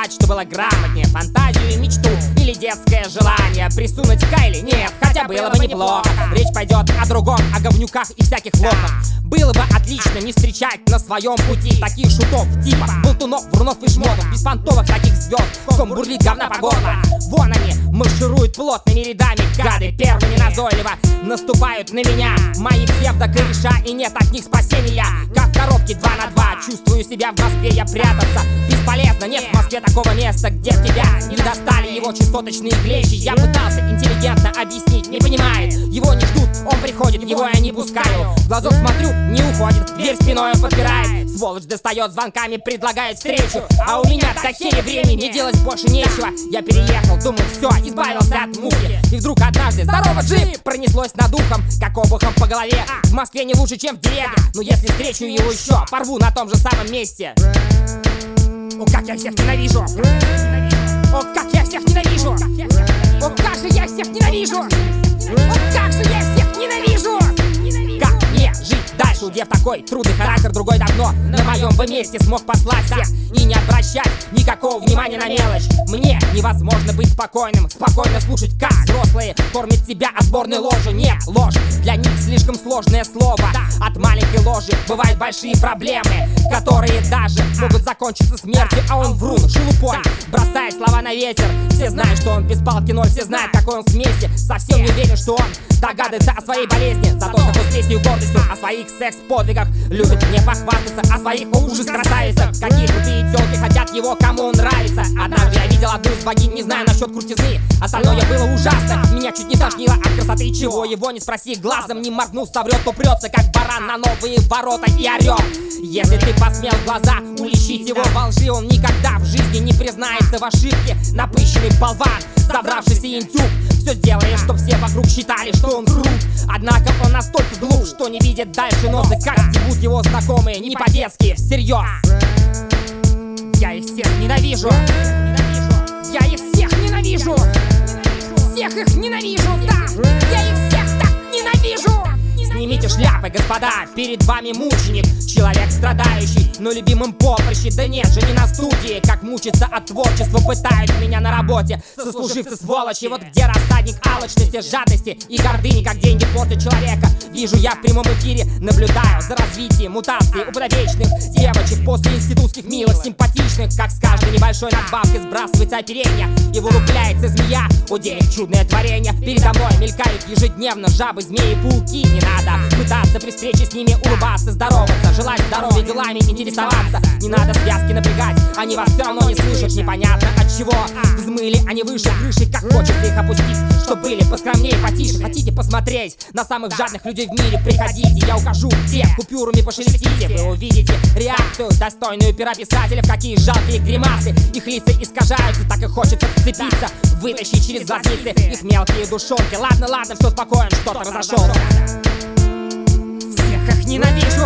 назвать, что было грамотнее? Фантазию и мечту или детское желание присунуть Кайли? Нет, хотя было бы неплохо. Речь пойдет о другом, о говнюках и всяких лохах. Было бы отлично не встречать на своем пути таких шутов типа болтунов, врунов и жмотов, беспонтовых таких звезд, ком бурлит говна по горло. Вон они маршируют плотными рядами, гады первыми назойливо наступают на меня. Мои псевдокореша, и нет от них спасения. Как в коробке 2 на 2, чувствую себя в Москве, я прятаться бесполезно. Нет в Москве такого места, где тебя не достали его чесоточные клещи. Я пытался интеллигентно объяснить, не понимает. Его не ждут, он приходит, его я не пускаю. В глазок смотрю, не уходит, дверь спиной он подпирает. Сволочь достает звонками, предлагает встречу. А у меня такие времени, делать больше нечего. Я переехал, думал, все, избавился от мухи. И вдруг однажды, здорово, джип, пронеслось над ухом, как обухом по голове. В Москве не лучше, чем в деревне, но если встречу его еще, порву на том же самом месте. О, как я всех ненавижу! О, как я всех ненавижу! О, как же я всех ненавижу! О, как же я всех ненавижу! Как мне жить дальше, удев такой трудный характер, другой давно на моем бы месте смог послать всех и не обращать никакого внимания на мелочь. Мне невозможно быть спокойным, спокойно слушать, как взрослые кормят тебя отборной ложью. Нет, ложь для них слишком сложное слово. От маленькой ложи бывают большие проблемы, которые даже могут закончиться смертью. А он врун, шелупонь, бросает слова на ветер. Все знают, что он без палки ноль, все знают, какой он в смеси. Совсем не уверен, что он догадывается о своей болезни, зато с такой спесью и гордостью о своих секс-подвигах любит мне похвастаться, о своих ужас красавицах. Какие крутые тёлки хотят его, кому он нравится. Однажды я видел одну из богинь, не знаю насчет крутизны, остальное было ужасно. Меня чуть не тошнило от красоты, чего его не спроси, глазом не моргнув, соврет, то прется, как баран на новые ворота и орёт. Если ты посмел в глаза уличить его во лжи, он никогда в жизни не признается в ошибке. Напыщенный болван, забравшийся интюк, все сделает, чтоб все вокруг считали, что он крут. Однако он настолько глуп, что не видит дальше носа, как стебут его знакомые, не по-детски, всерьез. Я их всех ненавижу. Я их всех ненавижу. Всех их ненавижу, да. Я их всех так ненавижу. Снимите шляпы, господа, перед вами мученик, человек страдающий, но любимым поприще. Да нет же, не на студии, как мучиться от творчества пытают меня на работе сослуживцы сволочи. Вот где рассадник алчности, жадности и гордыни, как деньги портят человека. Вижу я в прямом эфире, наблюдаю за развитием мутаций у подопечных девочек после институтских милых, симпатичных, как с каждой небольшой надбавкой сбрасывается оперение и вылупляется змея, удельник чудное творение. Передо мной мелькают ежедневно жабы, змеи, пауки. Не надо пытаться при встрече с ними улыбаться, здороваться, желать здоровья, делами интересоваться. Не надо связки напрягать, они вас все равно не слышат. Непонятно от чего взмыли они выше крыши, как хочется их опустить, чтоб были поскромнее, потише. Хотите посмотреть на самых жадных людей в мире? Приходите, я укажу, где купюрами пошелестите. Вы увидите реакцию, достойную пера писателя. В какие жалкие гримасы их лица искажаются, так и хочется вцепиться, вытащить через глазницы их мелкие душонки. Ладно, ладно, все спокойно, что-то разошелся. Всех их ненавижу.